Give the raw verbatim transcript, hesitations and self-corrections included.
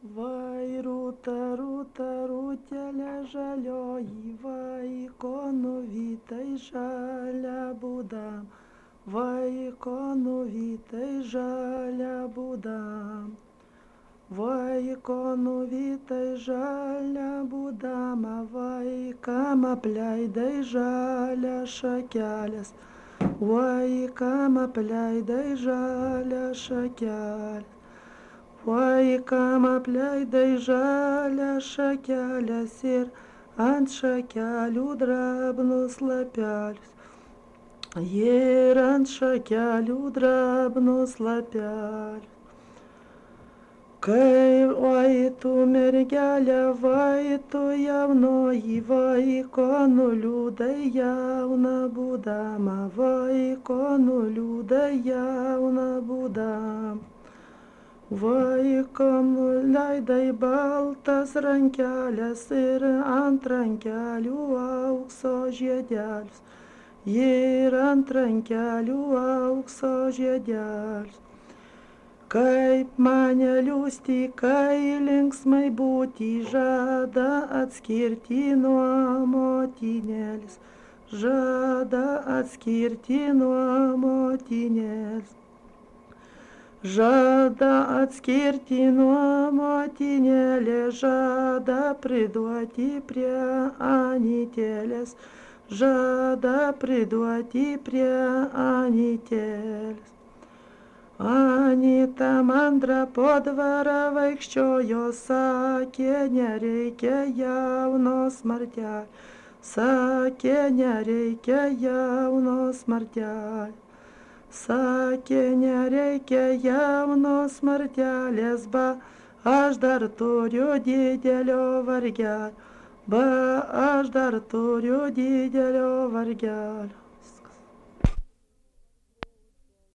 Vai rūta, rūta, rūtelė žalioji, vaiko nuvytai žalia būdam, vaiko nuvytai žalia būdam. Vaiko nuvytai žalia būdama, vaikam apleidai žalia šakelės, vaikam apleidai žalia šakelės. Vaikam apleidai žalia šakelės ir ant šakelių drabnus lapelius. Ir ant šakelių drabnus lapelius. Kai vai tu mergelė, vai tu jaunoji, vaiko nuliūdai jauna būdama, vaiko nuliūdai jauna būdama. Vaikom nuleidai baltas rankelės ir ant rankelių aukso žiedelius, ir ant rankelių aukso žiedelius. Kaip mane liūsti, kai linksmai būti, žada atskirti nuo motinėlis, žada atskirti nuo motinėlis. Žada atskirti nuo motinėlės, žada priduoti prie anytėlės, žada priduoti prie anytėlės. Anyta mandra po dvarą vaikščiojo, sakė, nereikia jaunos martelės, sakė, nereikia jaunos martelės. Sakė, nereikia jaunos martelės, ba, aš dar turiu didelio vargelio, ba, aš dar turiu didelio vargelio.